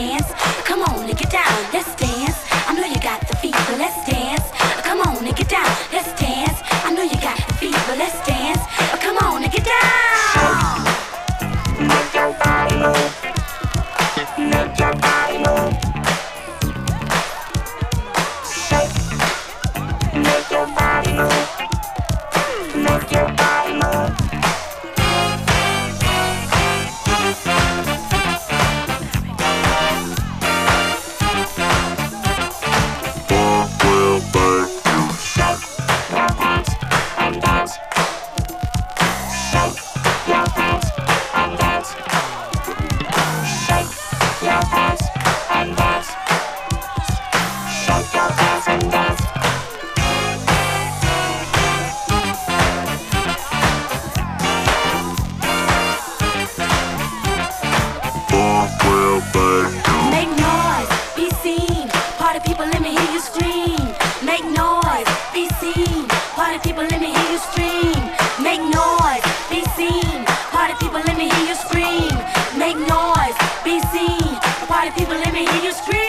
dance. Come on and get down, let's dance. I know you got the fever, let's dance. Come on and get down, let's dance. I know you got the fever, let's dance. Come on and get down. Make your body move. Make your body move. Shake. Make your body move. Make your body move. People, let me hear you scream.